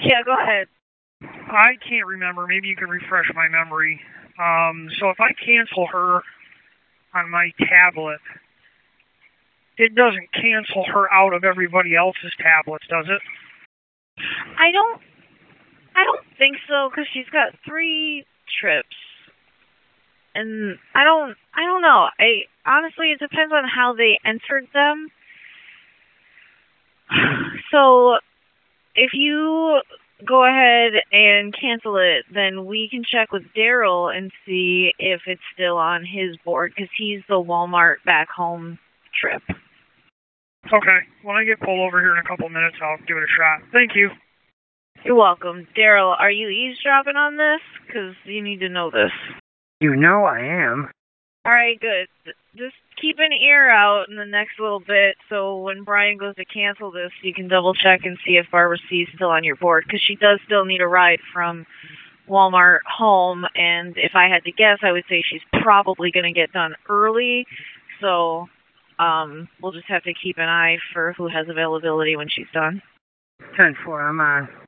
Yeah, go ahead. I can't remember. Maybe you can refresh my memory. So if I cancel her on my tablet, it doesn't cancel her out of everybody else's tablets, does it? I don't think so, because she's got 3 trips. And I don't know. Honestly, it depends on how they entered them. So if you go ahead and cancel it, then we can check with Daryl and see if it's still on his board, because he's the Walmart back home trip. Okay. When I get pulled over here in a couple minutes, I'll give it a shot. Thank you. You're welcome. Daryl, are you eavesdropping on this? Because you need to know this. You know I am. All right, good. Just keep an ear out in the next little bit, so when Brian goes to cancel this, you can double check and see if Barbara C's still on your board, because she does still need a ride from Walmart home, and if I had to guess, I would say she's probably going to get done early, so we'll just have to keep an eye for who has availability when she's done. 10-4, I'm on.